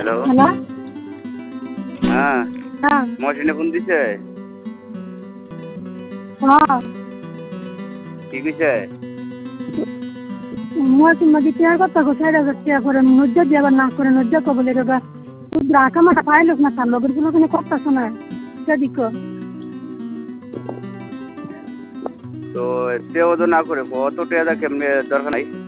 Hello. হ্যাঁ, হ্যাঁ মহসিনে phone দিছে। হ্যাঁ কি কইছে? মহাসিন নদী টিয়ার কথা কো 4,000 টিয়া করে নজ্জা দিয়ে আবার না করে নজ্জা কো বলে রে তুই রাখা মাটা পাইলস না তার লগের গুলো কোনো কথা শোনা সেদিকো তো তেও তো না করে কত টাকা কেমনে দরকার নাই।